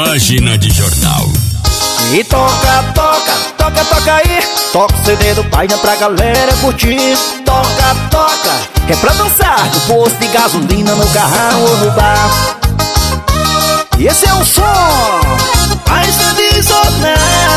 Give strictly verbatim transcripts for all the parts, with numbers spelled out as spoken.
Página de Jornal. E toca, toca, toca, toca aí. Toca o C D do Página pra galera curtir. Toca, toca, é pra dançar no posto de gasolina, no carrão ou no bar. E esse é um som Página de Jornal.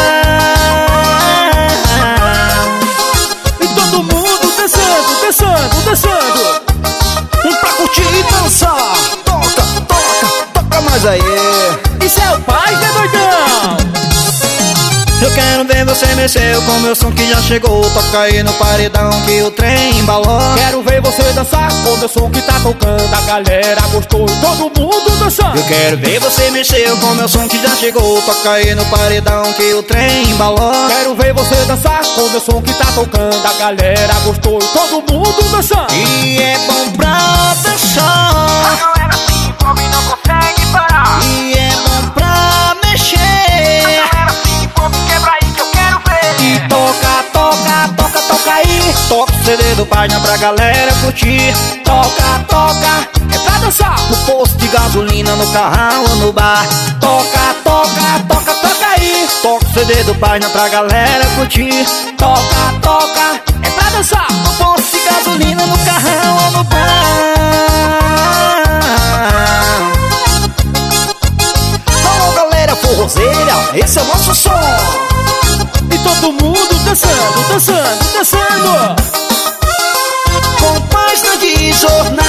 E todo mundo dançando, dançando, dançando, um pra curtir e dançar. Toca, toca, toca mais aí. Isso é o Página, doidão. Eu quero ver você mexer com meu som que já chegou. Toca aí no paredão que o trem embalou. Quero ver você dançar com meu som que tá tocando. A galera gostou e todo mundo dançando. Eu quero ver você mexer com meu som que já chegou. Toca aí no paredão que o trem embalou. Quero ver você dançar com meu som que tá tocando. A galera gostou e todo mundo dançando. E é bom pra dançar. A galera se envolve e não consegue parar. E é bom pra mexer. A galera se envolve, quebra aí que eu quero ver. E toca, toca, toca, toca aí. Toca o C D do Página pra galera curtir. Toca, toca, é pra dançar no posto de gasolina, no carrão ou no bar. Toca, toca, toca, toca aí. Toca o C D do Página pra galera curtir. Toca, toca, é pra dançar no posto de gasolina, no carrão ou no bar. Alô galera forrozeira, esse é o nosso som. E todo mundo dançando, dançando, dançando. Com Página de Jornal.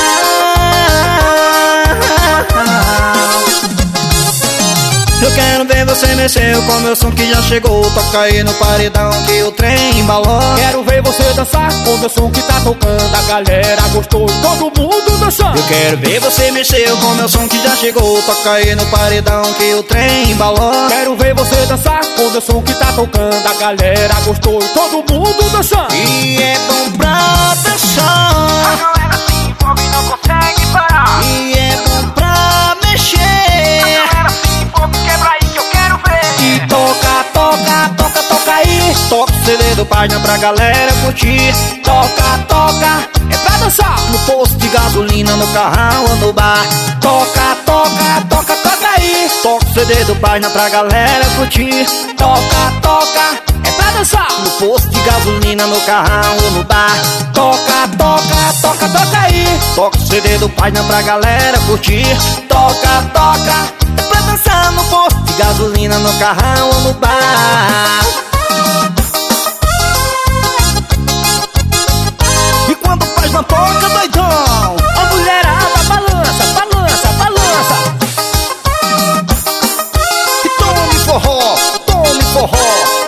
Eu quero ver você mexer com meu som que já chegou. Toca aí no paredão que o trem embalou. Quero ver você dançar com meu som que tá tocando. A galera gostou e todo mundo dançando. Eu quero ver você mexer com meu som que já chegou. Toca aí no paredão que o trem embalou. Quero ver você dançar com meu som que tá tocando. A galera gostou e todo mundo dançando. E é bom pra dançar. A galera se envolve e não consegue parar. E é bom pra mexer. A galera se envolve, quebra aí que eu quero ver. E toca, toca, toca, toca aí. Toca o C D do Página pra galera curtir. Toca, toca, é pra dançar no posto de gasolina, no carrão ou no bar. Toca, toca, toca, toca aí. Toca o C D do Página pra galera curtir. Toca, toca, é pra dançar no posto de gasolina, no carrão ou no bar. Toca, toca, toca, toca aí. Toca o C D do Página pra galera curtir. Toca, toca, é pra dançar no posto de gasolina, no carrão ou no bar. E quando o Página toca, doidão, A mulherada balança, balança, balança. e tome forró, tome forró.